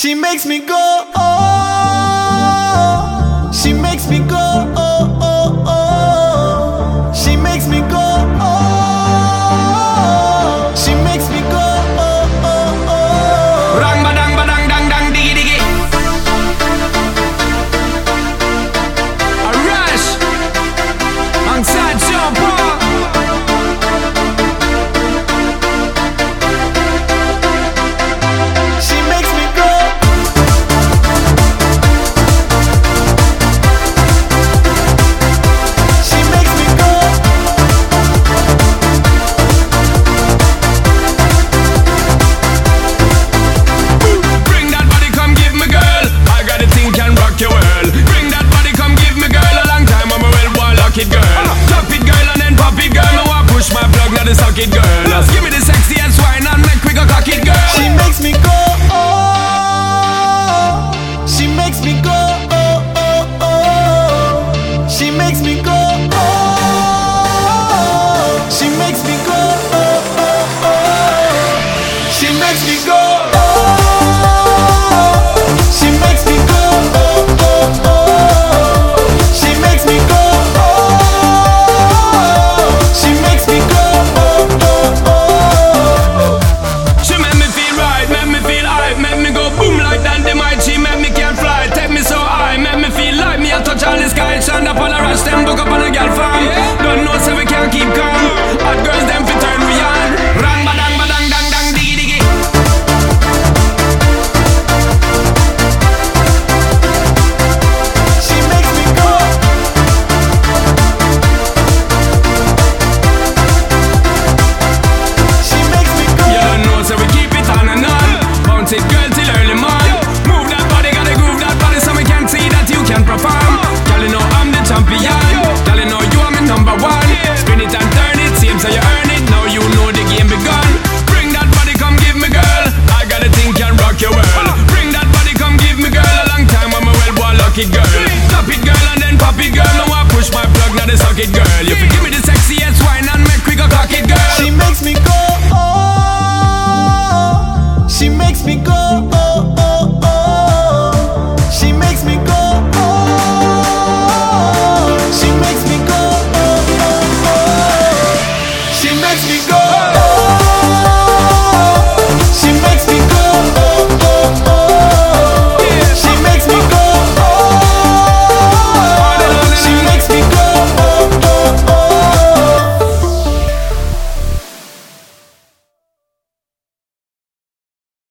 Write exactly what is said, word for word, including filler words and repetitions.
She makes me go, oh. She makes me go, oh, oh, oh. She makes me go, oh. She makes me go, oh, oh, oh. Rang badang badang dang dang diggy diggy. A rush alongside Sean Paul. Suck it, girl. Just give me the sexy ass wine and make we go cock it, girl. She makes me go, oh. She makes me go, oh, oh, oh. She makes me go, oh. She makes me go, oh, oh, oh. She makes me go, oh. She makes me go, oh, oh, oh. She makes me go, oh. She makes me go. All the sky, stand up on a rush, them book up on a girl farm. Yeah. Don't know so we can't keep calm. Hot girls them fi turn we on. Rang badang badang dang dang diggy diggy. She makes me go. She makes me go. You don't know so we keep it on and on. Bounce it girl till early morning. Move that body, gotta groove that body so we can see that you can perform. Champion, girl, you know you are my number one. Spin it and turn it, same so you earn it. Now you know the game begun. Bring that body, come give me, girl. I got a thing can rock your world. Bring that body, come give me, girl. A long time I'm a well boy, luck it, girl. Top it, girl, and then pop it, girl. Now I push my plug, now they suck it, girl. You give me the sexy ass wine and make we go cock it, girl. She makes me go, oh. She makes me go.